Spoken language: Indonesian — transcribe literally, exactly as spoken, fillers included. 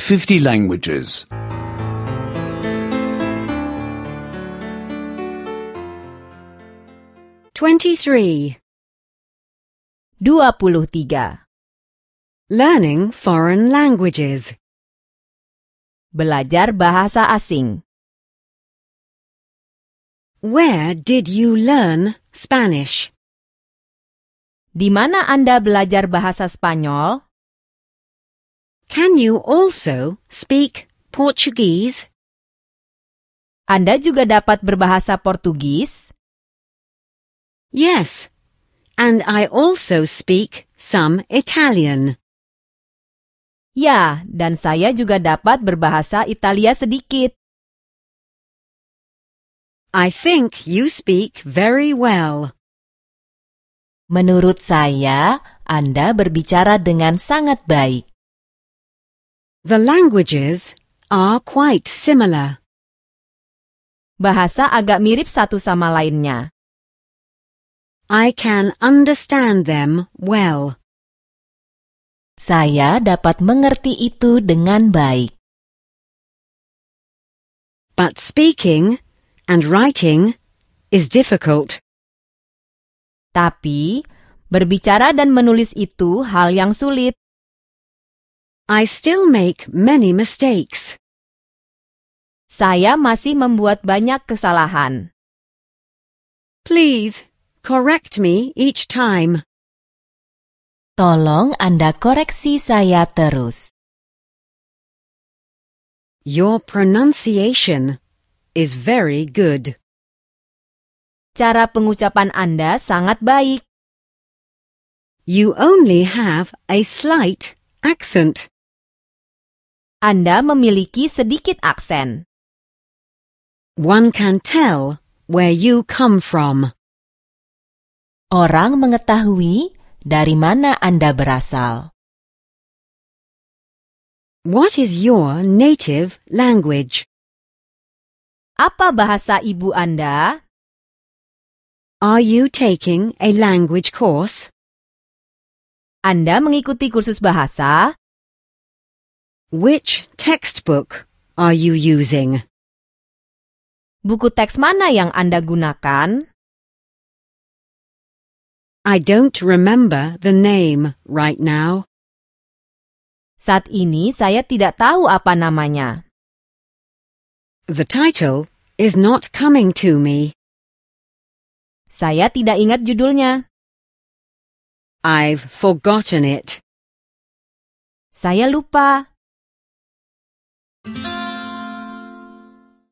fifty languages. twenty-three. dua puluh tiga. Learning foreign languages. Belajar bahasa asing. Where did you learn Spanish? Di mana Anda belajar bahasa Spanyol? Can you also speak Portuguese? Anda juga dapat berbahasa Portugis? Yes, and I also speak some Italian. Ya, dan saya juga dapat berbahasa Italia sedikit. I think you speak very well. Menurut saya, Anda berbicara dengan sangat baik. The languages are quite similar. Bahasa agak mirip satu sama lainnya. I can understand them well. Saya dapat mengerti itu dengan baik. But speaking and writing is difficult. Tapi, berbicara dan menulis itu hal yang sulit. I still make many mistakes. Saya masih membuat banyak kesalahan. Please correct me each time. Tolong Anda koreksi saya terus. Your pronunciation is very good. Cara pengucapan Anda sangat baik. You only have a slight accent. Anda memiliki sedikit aksen. One can tell where you come from. Orang mengetahui dari mana Anda berasal. What is your native language? Apa bahasa ibu Anda? Are you taking a language course? Anda mengikuti kursus bahasa? Which textbook are you using? Buku teks mana yang Anda gunakan? I don't remember the name right now. Saat ini saya tidak tahu apa namanya. The title is not coming to me. Saya tidak ingat judulnya. I've forgotten it. Saya lupa.